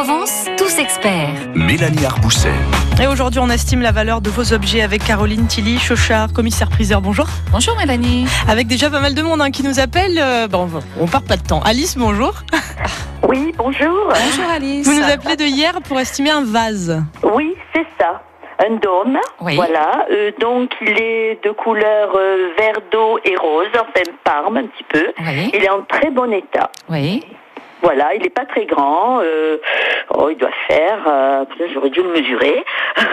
Provence, tous experts. Mélanie Arbousset. Et aujourd'hui, on estime la valeur de vos objets avec Caroline Tilly-Chauchard, commissaire-priseur. Bonjour. Bonjour Mélanie. Avec déjà pas mal de monde qui nous appelle. On perd pas de temps. Alice, bonjour. Oui, bonjour. Bonjour Alice. Vous nous appelez de hier pour estimer un vase. Oui, c'est ça. Un dôme. Oui. Voilà. Donc, il est de couleur vert d'eau et rose, enfin parme un petit peu. Oui. Il est en très bon état. Oui. Voilà, il n'est pas très grand. Il doit faire, peut-être j'aurais dû le mesurer.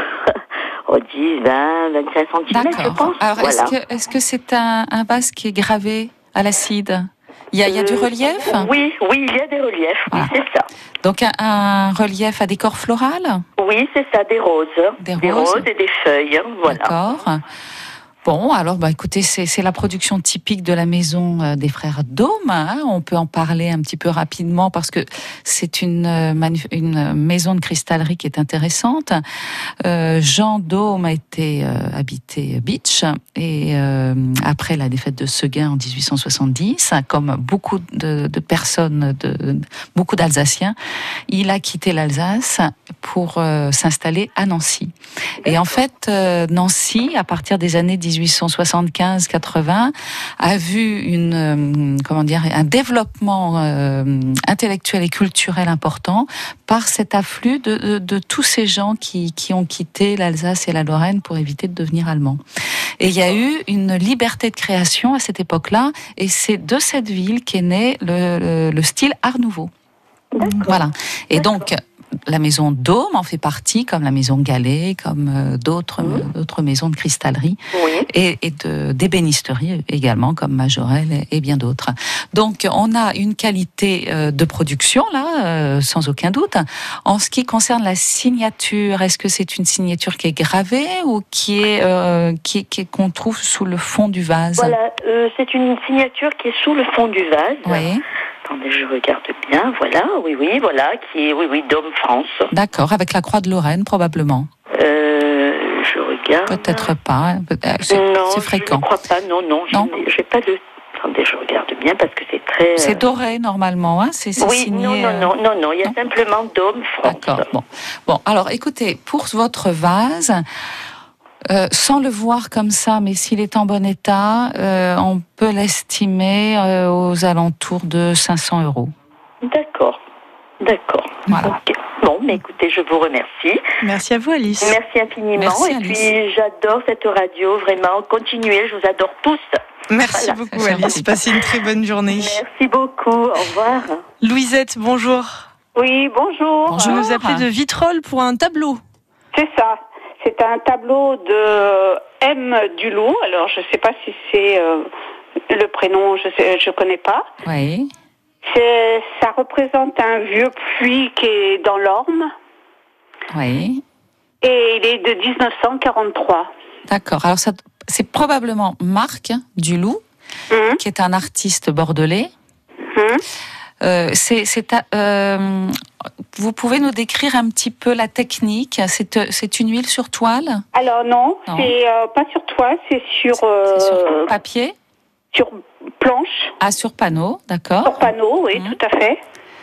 10, 20, 25 cm, je pense. Alors, voilà. est-ce que c'est un vase qui est gravé à l'acide ? Il y a du relief ? Oui, il y a des reliefs. Voilà. Oui, c'est ça. Donc, un relief à décor floral ? Oui, c'est ça, des roses. Des roses et des feuilles. Voilà. D'accord. Bon, alors, écoutez, c'est la production typique de la maison des frères Dôme. On peut en parler un petit peu rapidement parce que c'est une maison de cristallerie qui est intéressante. Jean Dôme a été habité Bitche et après la défaite de Seguin en 1870, comme beaucoup de personnes, beaucoup d'Alsaciens, il a quitté l'Alsace pour s'installer à Nancy. Et en fait, Nancy, à partir des années 1875-80, a vu un développement intellectuel et culturel important par cet afflux de tous ces gens qui ont quitté l'Alsace et la Lorraine pour éviter de devenir allemands. Et il y a eu une liberté de création à cette époque-là, et c'est de cette ville qu'est né le style Art Nouveau. Voilà. Et donc, la maison Dôme en fait partie, comme la maison Gallet, comme d'autres maisons de cristallerie, et d'ébénisterie également, comme Majorelle et bien d'autres. Donc, on a une qualité de production, là, sans aucun doute. En ce qui concerne la signature, est-ce que c'est une signature qui est gravée ou qu'on trouve sous le fond du vase ? Voilà, c'est une signature qui est sous le fond du vase. Oui. Attendez, je regarde bien, voilà, voilà, qui est, Dôme France. D'accord, avec la croix de Lorraine, probablement. Je regarde. Peut-être pas, c'est fréquent. Je ne crois pas, non, j'ai pas de... Attendez, je regarde bien parce que c'est très... C'est doré, normalement, c'est signé... non, il y a simplement Dôme France. D'accord, bon, alors, écoutez, pour votre vase... sans le voir comme ça, mais s'il est en bon état, on peut l'estimer aux alentours de 500 €. D'accord. Voilà. Okay. Bon, mais écoutez, je vous remercie. Merci à vous, Alice. Merci infiniment. Merci, et Alice. Puis, j'adore cette radio, vraiment. Continuez, je vous adore tous. Merci beaucoup, Alice. Passez une très bonne journée. Merci beaucoup. Au revoir. Louisette, bonjour. Oui, bonjour. Vous nous appelez de Vitrolles pour un tableau. C'est ça. C'est un tableau de M. Dulou. Alors, je ne sais pas si c'est le prénom, je connais pas. Oui. Ça représente un vieux puits qui est dans l'Orme. Oui. Et il est de 1943. D'accord. Alors, c'est probablement Marc Dulou, qui est un artiste bordelais. Vous pouvez nous décrire un petit peu la technique ? C'est une huile sur toile ? Alors non. C'est pas sur toile, c'est sur papier ? Sur planche. Ah, sur panneau, d'accord. Sur panneau, oui, tout à fait.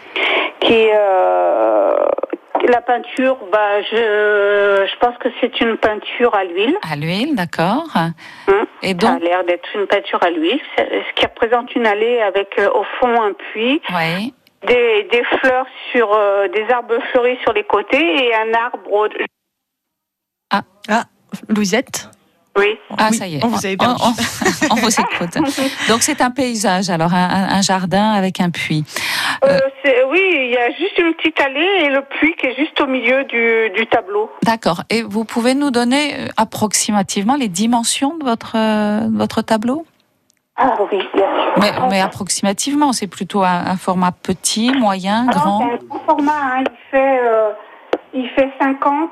La peinture, je pense que c'est une peinture à l'huile. À l'huile, d'accord. Et donc, ça a l'air d'être une peinture à l'huile, ce qui représente une allée avec au fond un puits. Oui. Des fleurs des arbres fleuris sur les côtés et un arbre. Ah, Louisette. Oui. Ah, ça y est. On vous avait perdu. On vous écoute. Donc c'est un paysage, alors un jardin avec un puits. Oui, il y a juste une petite allée et le puits qui est juste au milieu du tableau. D'accord. Et vous pouvez nous donner approximativement les dimensions de votre tableau ? Ah oui, bien sûr. Mais approximativement, c'est plutôt un format petit, moyen, grand. C'est un grand format. Il fait 50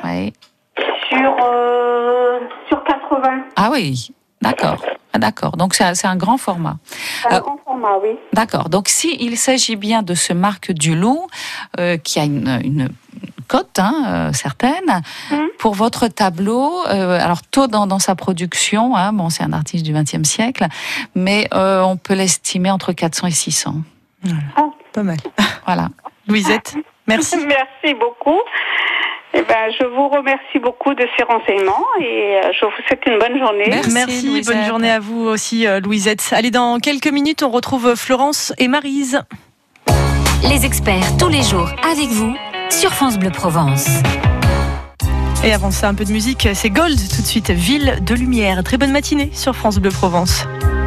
sur 80. Ah oui, d'accord. Donc c'est un grand format. C'est un grand format, oui. D'accord. Donc s'il s'agit bien de ce Marc Dulou, qui a une cote certaine, pour votre tableau, alors tôt dans sa production, c'est un artiste du XXe siècle, mais on peut l'estimer entre 400 et 600. Pas mal. Voilà. Louisette, Merci. Merci beaucoup. Eh ben, je vous remercie beaucoup de ces renseignements et je vous souhaite une bonne journée. Merci, bonne journée à vous aussi, Louisette. Allez, dans quelques minutes, on retrouve Florence et Maryse. Les experts, tous les jours, avec vous, sur France Bleu Provence. Et avant ça, un peu de musique, c'est Gold, tout de suite, Ville de Lumière. Très bonne matinée sur France Bleu Provence.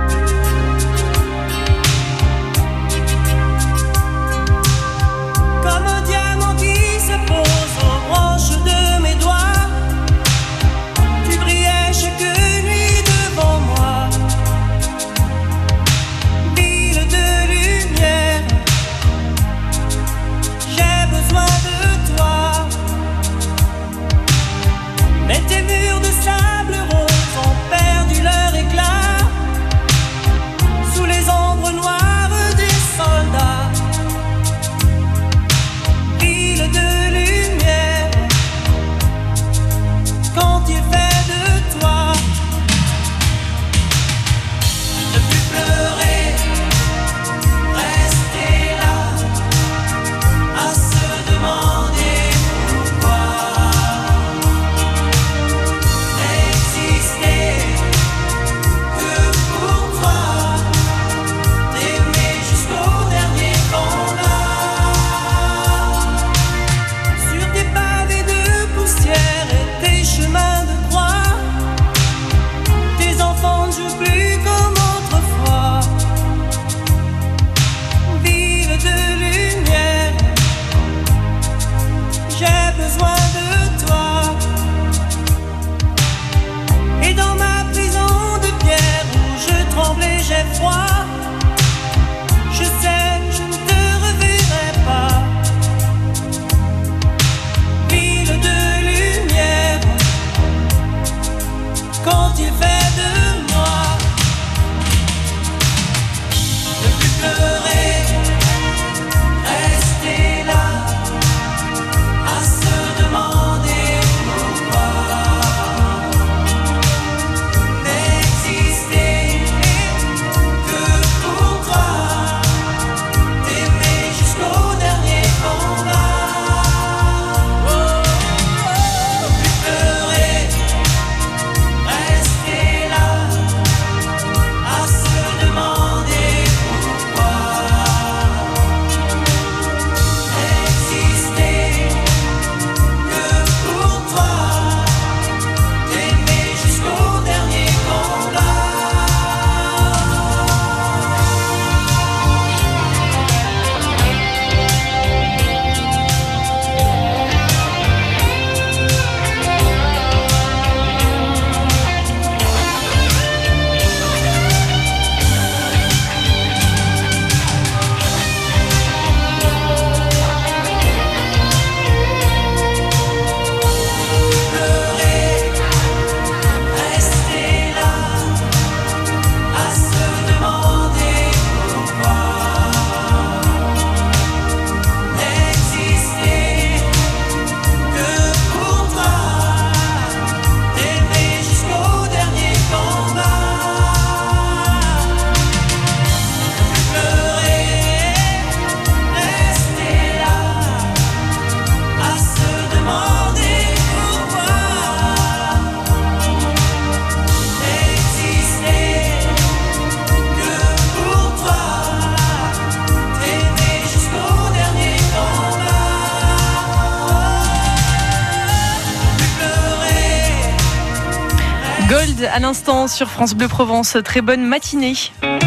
Gold à l'instant sur France Bleu Provence. Très bonne matinée.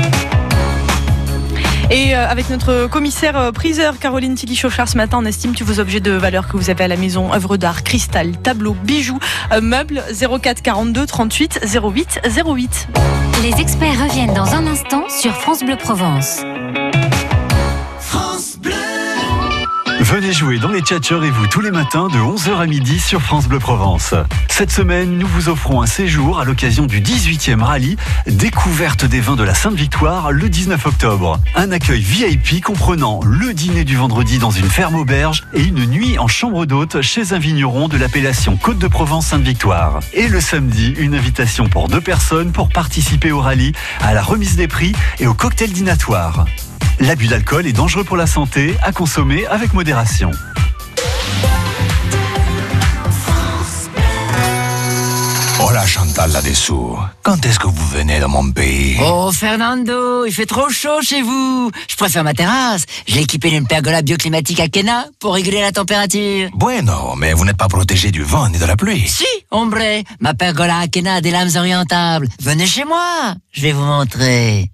Et avec notre commissaire priseur Caroline Tilly-Chauchard ce matin, on estime tous vos objets de valeur que vous avez à la maison, œuvres d'art, cristal, tableaux, bijoux, meubles, 04 42 38 08 08. Les experts reviennent dans un instant sur France Bleu Provence. France Bleu. Venez jouer dans les Tchatcheurs et vous tous les matins de 11h à midi sur France Bleu Provence. Cette semaine, nous vous offrons un séjour à l'occasion du 18e rallye Découverte des vins de la Sainte-Victoire le 19 octobre. Un accueil VIP comprenant le dîner du vendredi dans une ferme auberge et une nuit en chambre d'hôte chez un vigneron de l'appellation Côte de Provence Sainte-Victoire. Et le samedi, une invitation pour 2 personnes pour participer au rallye, à la remise des prix et au cocktail dînatoire. L'abus d'alcool est dangereux pour la santé, à consommer avec modération. Hola Chantal là-dessous. Quand est-ce que vous venez dans mon pays? Oh Fernando, il fait trop chaud chez vous. Je préfère ma terrasse. J'ai équipé d'une pergola bioclimatique à Kena pour réguler la température. Bueno, mais vous n'êtes pas protégé du vent ni de la pluie. Si, hombre, ma pergola à Kena a des lames orientables. Venez chez moi, je vais vous montrer.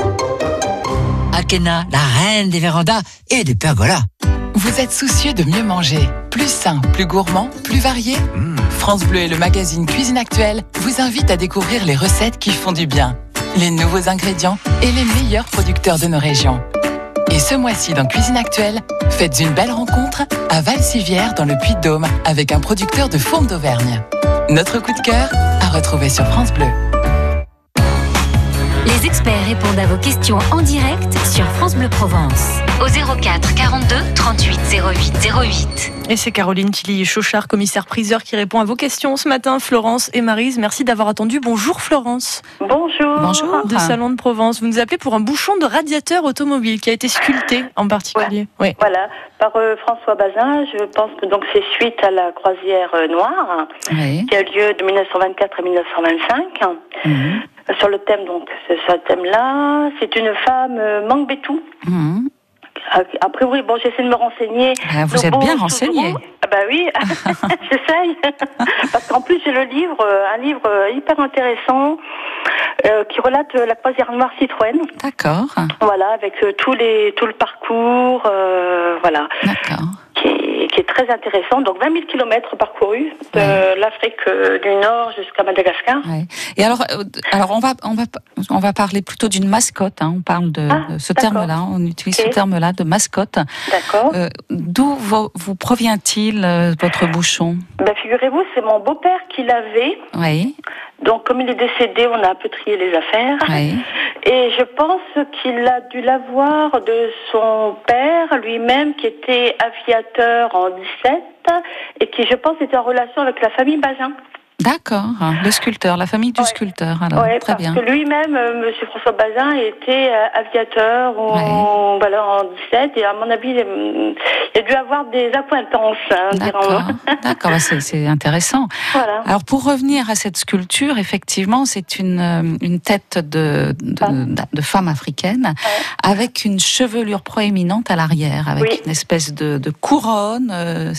Akena, la reine des vérandas et des pergolas. Vous êtes soucieux de mieux manger, plus sain, plus gourmand, plus varié? France Bleu et le magazine Cuisine Actuelle vous invitent à découvrir les recettes qui font du bien, les nouveaux ingrédients et les meilleurs producteurs de nos régions. Et ce mois-ci dans Cuisine Actuelle, faites une belle rencontre à Valsivière dans le Puy-de-Dôme avec un producteur de fourme d'Auvergne. Notre coup de cœur à retrouver sur France Bleu. Les experts répondent à vos questions en direct sur France Bleu Provence. Au 04 42 38 08 08. Et c'est Caroline Tilly-Chauchard, commissaire-priseur, qui répond à vos questions ce matin. Florence et Maryse, merci d'avoir attendu. Bonjour Florence. Bonjour. Bonjour. De Salon de Provence. Vous nous appelez pour un bouchon de radiateur automobile qui a été sculpté en particulier. Oui. Voilà, par François Bazin. Je pense que donc c'est suite à la croisière noire qui a lieu de 1924 à 1925. Sur le thème, donc, c'est ce thème-là. C'est une femme Mangbétou. Après, oui, bon, j'essaie de me renseigner. Vous êtes bien renseigné. Ah bah oui, j'essaye. Parce qu'en plus, j'ai un livre hyper intéressant qui relate la croisière noire Citroën. D'accord. Voilà, avec tout le parcours, voilà. D'accord. Qui est très intéressant. Donc 20 000 kilomètres parcourus de l'Afrique du Nord jusqu'à Madagascar. Ouais. Et alors on va parler plutôt d'une mascotte. On parle de ce terme-là. On utilise ce terme-là de mascotte. D'accord. D'où vous provient-il votre bouchon? Figurez-vous, c'est mon beau-père qui l'avait. Oui. Donc comme il est décédé, on a un peu trié les affaires. Oui. Et je pense qu'il a dû l'avoir de son père lui-même, qui était aviateur en 17 et qui, je pense, était en relation avec la famille Bazin. D'accord, le sculpteur, la famille du sculpteur, alors très bien. Parce que lui-même, Monsieur François Bazin, était aviateur en 17 et à mon avis, il a dû avoir des accointances. D'accord, c'est intéressant. Voilà. Alors pour revenir à cette sculpture, effectivement, c'est une tête de femme africaine avec une chevelure proéminente à l'arrière, avec une espèce de couronne.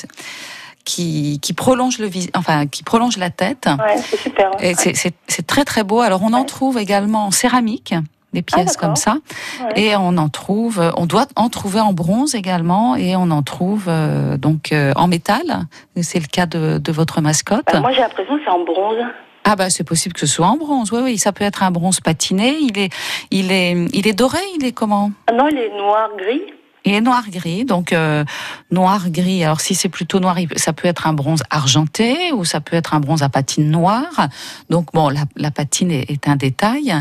Qui prolonge qui prolonge la tête. Ouais, c'est super. Et c'est très très beau. Alors on en trouve également en céramique, des pièces comme ça, et on doit en trouver en bronze également, et on en trouve donc en métal. C'est le cas de votre mascotte. Moi j'ai l'impression que c'est en bronze. Ah c'est possible que ce soit en bronze. Oui, ça peut être un bronze patiné. Il est doré. Il est comment? Non, il est noir-gris. Il est noir-gris, donc noir-gris. Alors si c'est plutôt noir, ça peut être un bronze argenté ou ça peut être un bronze à patine noire. Donc bon, la patine est un détail.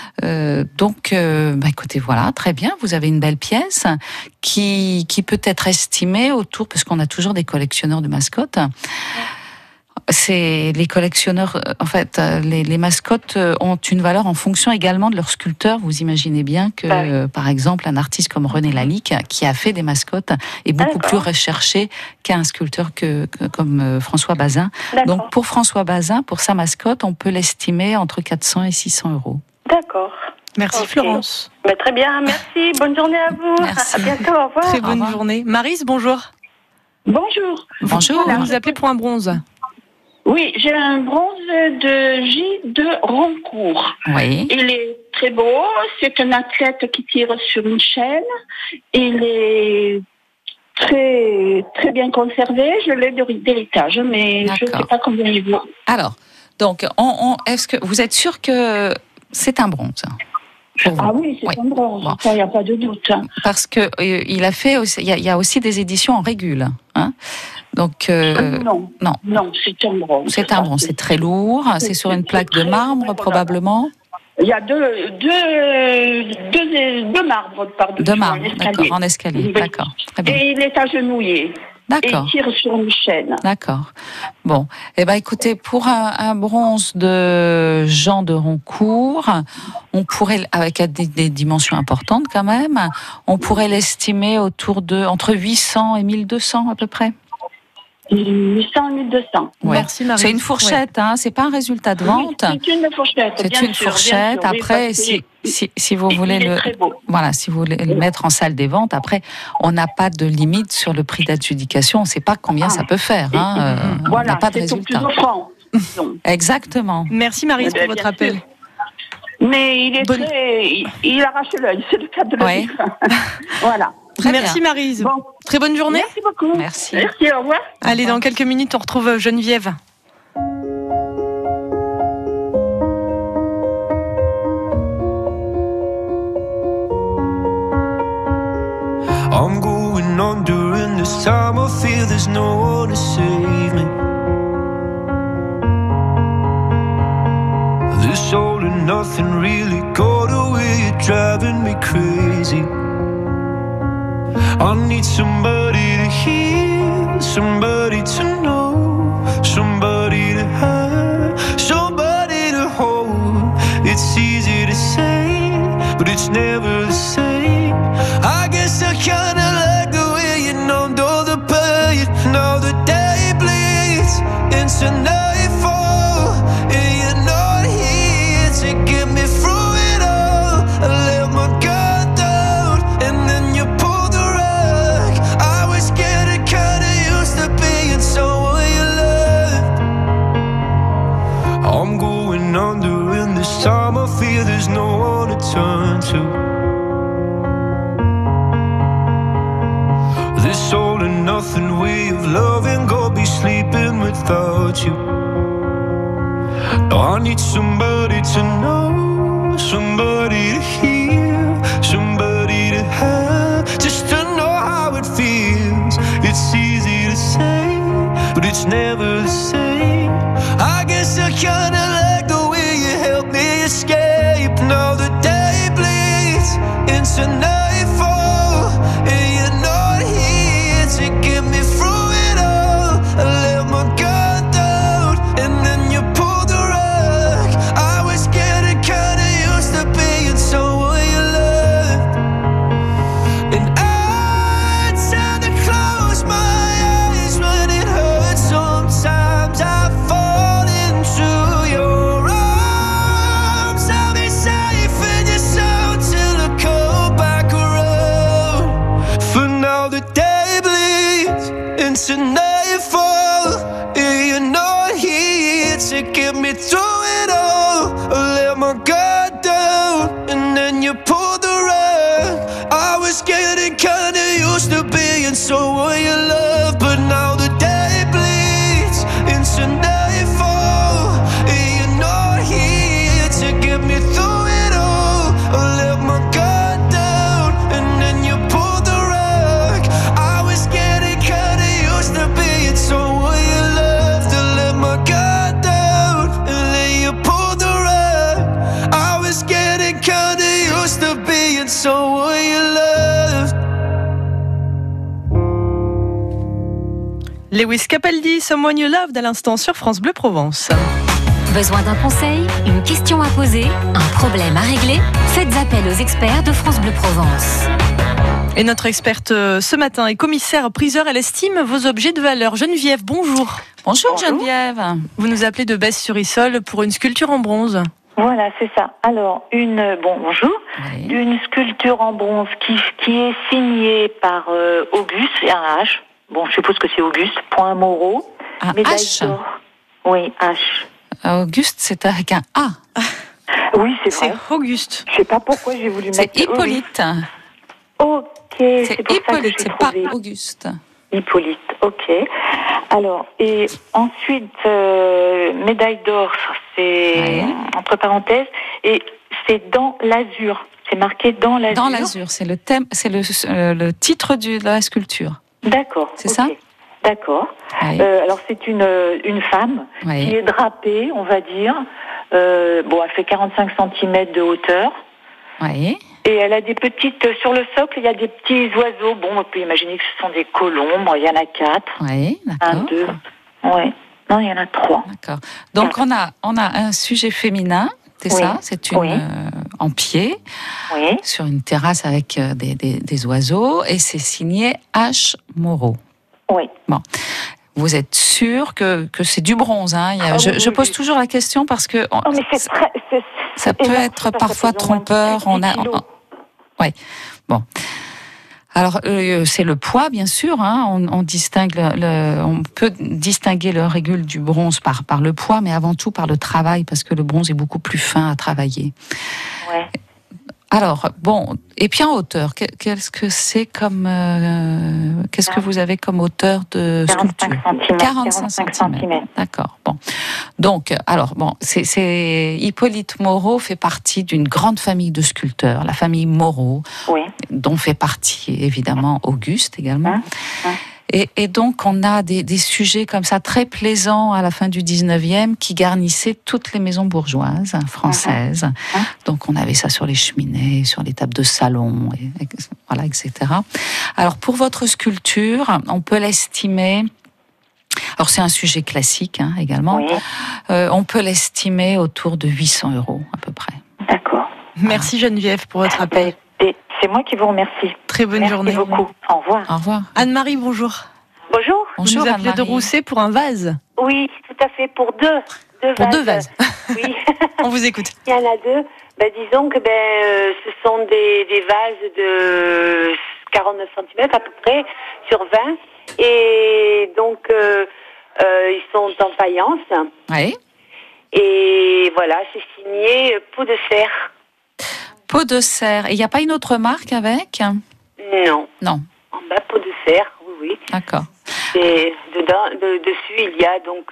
Écoutez, voilà, très bien. Vous avez une belle pièce qui peut être estimée autour, parce qu'on a toujours des collectionneurs de mascottes. C'est les collectionneurs, en fait, les mascottes ont une valeur en fonction également de leur sculpteur. Vous imaginez bien que, par exemple, un artiste comme René Lalique, qui a fait des mascottes, est beaucoup plus recherché qu'un sculpteur comme François Bazin. Donc, pour François Bazin, pour sa mascotte, on peut l'estimer entre 400 et 600 euros. D'accord. Merci Florence. Très bien, merci. Bonne journée à vous. Merci. À bientôt, au revoir. Très bonne journée. Maryse, bonjour. Bonjour. Bonjour. Vous nous appelez pour un bronze? Oui, j'ai un bronze de J de Roncourt. Oui. Il est très beau. C'est un athlète qui tire sur une chaîne. Il est très, très bien conservé. Je l'ai d'héritage, mais je ne sais pas combien il vaut. Alors, donc, est-ce que vous êtes sûr que c'est un bronze? Ah oui, c'est un bronze. Il n'y a pas de doute. Parce que il y a aussi des éditions en régule. Donc non, c'est un bronze. C'est un bronze, c'est très lourd. C'est sur une plaque de marbre probablement. Il y a deux marbres par-dessus. Deux marbres, d'accord, en escalier, d'accord. Très bien. Et il est agenouillé. D'accord. Et tire sur une chaîne. D'accord. Bon, écoutez, pour un bronze de Jean de Roncourt, on pourrait, avec des dimensions importantes quand même, on pourrait l'estimer entre 800 et 1200 à peu près. 800 et 1200. Ouais. Merci Marie. C'est une fourchette, c'est pas un résultat de vente. Oui, c'est une fourchette. C'est une fourchette. Après, si vous voulez si vous voulez le mettre en salle des ventes, après, on n'a pas de limite sur le prix d'adjudication. On ne sait pas combien ça peut faire. On n'a pas de résultat. Exactement. Merci Marie pour votre appel. Sûr. Mais il arrache l'œil, c'est le cas de le dire. Voilà. Merci Maryse. Bon. Très bonne journée. Merci beaucoup. Merci, au revoir. Allez, dans quelques minutes, on retrouve Geneviève. I'm going under and this time I feel there's no one to save me. This all and nothing really got away, you're driving me crazy. I need somebody to hear, somebody to know, somebody to have, somebody to hold. It's easy to say, but it's never the same. I guess I kinda like the way you numbed all the pain. Now the day bleeds into nightfall, and you're not here to get me through it all. I let my guard down, and then you pulled the rug. I was getting kinda used to being someone you loved. I'm going under, and this time I feel there's no one to turn to. This all and nothing way of loving, go be sleeping without you. Now I need somebody to know, somebody to hear, somebody to have, just to know how it feels. It's easy to say, but it's never the same. I guess I kinda like the way you help me escape. Now the day bleeds into nightfall, and you're not here to get me through it all. I let my guard down, and then you pulled the rug. I was getting kinda used to being someone you loved, and I tend to close my eyes when it hurts. Sometimes I fall into your arms. I'll be safe in your soul till I come back around. For now the day bleeds into nightfall, and you're not here to get me through it all. I let my guard down, and then you pulled the rug. I was getting kinda used to being someone you love, but now the day bleeds into nightfall, and you're not here to get me through it all. I let my guard down, and then you pulled the rug. I was getting kinda used to being someone you loved. I let my guard down, and then you pulled the rug. I was getting kinda used to being someone you loved. Lewis Capaldi, Someone You Loved à l'instant sur France Bleu Provence. Besoin d'un conseil, une question à poser, un problème à régler? Faites appel aux experts de France Bleu Provence. Et notre experte ce matin est commissaire priseur, elle estime vos objets de valeur. Geneviève, bonjour. Bonjour Geneviève. Vous nous appelez de Besse-sur-Issole pour une sculpture en bronze. Voilà, c'est ça. Alors, bonjour. Oui. Une sculpture en bronze qui est signée par Auguste, et un H. Bon, je suppose que c'est Auguste, point Moreau. Un H. Oui, H. Auguste, c'est avec un A. Oui, c'est vrai. C'est Auguste. Je sais pas pourquoi j'ai voulu mettre... C'est Hippolyte. Ok, c'est pour Hippolyte, ça que c'est pas Auguste. Hippolyte, ok. Alors, et ensuite, médaille d'or, c'est entre parenthèses, et c'est dans l'azur. C'est marqué dans l'azur. Dans l'azur, c'est le thème, c'est le titre de la sculpture. D'accord. C'est ça ? D'accord. Oui. Alors c'est une femme qui est drapée, on va dire. Elle fait 45 cm de hauteur. Oui. Et elle a des petites... Sur le socle, il y a des petits oiseaux. Bon, on peut imaginer que ce sont des colombes. Il y en a 4. Oui, d'accord. 1, 2... Oui. Non, il y en a 3. D'accord. Donc, on a un sujet féminin, c'est ça? C'est une en pied, sur une terrasse avec des oiseaux, et c'est signé H. Moreau. Oui. Bon. Vous êtes sûr que c'est du bronze, hein? Je pose toujours la question parce que ça peut être parfois trompeur. Ouais. Bon. Alors, c'est le poids, bien sûr. Hein. On distingue on peut distinguer le régule du bronze par le poids, mais avant tout par le travail, parce que le bronze est beaucoup plus fin à travailler. Ouais. Alors, bon, et puis en hauteur, qu'est-ce que c'est comme... qu'est-ce que vous avez comme hauteur de sculpture? 45 cm. D'accord, bon. Donc, alors, bon, Hippolyte Moreau fait partie d'une grande famille de sculpteurs, la famille Moreau, dont fait partie, évidemment, Auguste également. Et donc, on a des sujets comme ça très plaisants à la fin du 19e qui garnissaient toutes les maisons bourgeoises françaises. Donc, on avait ça sur les cheminées, sur les tables de salon, voilà, etc. Alors, pour votre sculpture, on peut l'estimer... Alors, c'est un sujet classique également. On peut l'estimer autour de 800 € à peu près. D'accord. Merci Geneviève pour votre appel. C'est moi qui vous remercie. Très bonne journée. Merci beaucoup. Au revoir. Au revoir. Anne-Marie, bonjour. Bonjour. Vous nous appelez de Rousset pour un vase. Oui, tout à fait, pour deux vases. Deux vases. Oui. On vous écoute. Il y en a 2. Disons que ce sont des vases de 49 cm à peu près, sur 20. Et donc, ils sont en faïence. Oui. Et voilà, c'est signé Peau de Serre. Peau de Serre. Et il n'y a pas une autre marque avec? Non. Non. En bas, Peau de Serre, oui. D'accord. Et dessus, il y a donc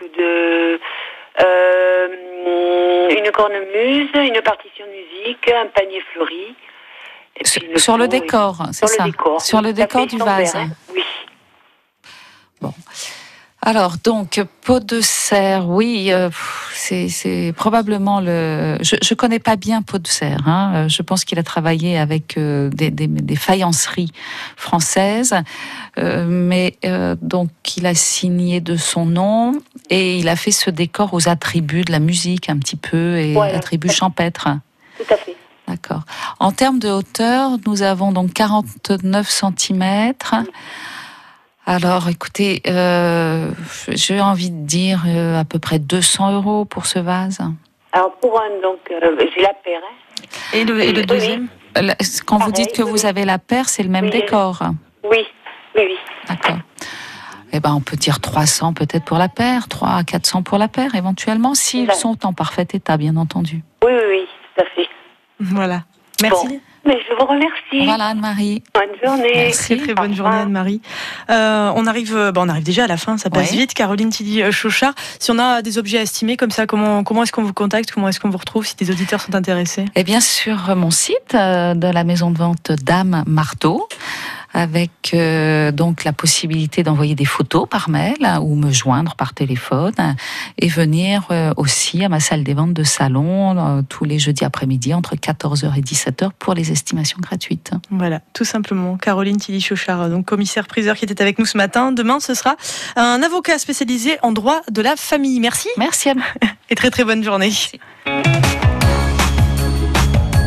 une cornemuse, une partition musique, un panier fleuri. Sur le décor, c'est ça? Sur le décor du vase. Oui. Bon. Alors, donc, Peau de Serre, oui, c'est probablement Je connais pas bien Peau de Serre. Hein. Je pense qu'il a travaillé avec des faïenceries françaises, mais donc il a signé de son nom et il a fait ce décor aux attributs de la musique un petit peu et attributs champêtres. Tout à fait. D'accord. En termes de hauteur, nous avons donc 49 cm. Alors, écoutez, j'ai envie de dire à peu près 200 € pour ce vase. Alors, pour un, donc, j'ai la paire. Et le deuxième? Quand vous dites que vous avez la paire, c'est le même décor? Oui. D'accord. Eh ben, on peut dire 300 peut-être pour la paire, 300 à 400 pour la paire, éventuellement, s'ils sont en parfait état, bien entendu. Oui, tout à fait. Voilà. Merci. Bon. Mais je vous remercie. Voilà, Anne-Marie. Bonne journée. Très bonne journée, Anne-Marie. On arrive déjà à la fin, ça passe vite. Caroline Tilly-Chauchard, si on a des objets à estimer comme ça, comment est-ce qu'on vous contacte? Comment est-ce qu'on vous retrouve si des auditeurs sont intéressés? Eh bien, sur mon site de la maison de vente Dame Marteau, avec donc la possibilité d'envoyer des photos par mail ou me joindre par téléphone et venir aussi à ma salle des ventes de salon tous les jeudis après-midi entre 14h et 17h pour les estimations gratuites. Voilà, tout simplement. Caroline Tilly-Chauchard, donc commissaire-priseur qui était avec nous ce matin. Demain, ce sera un avocat spécialisé en droit de la famille. Merci. Merci Anne. Et très très bonne journée. Merci.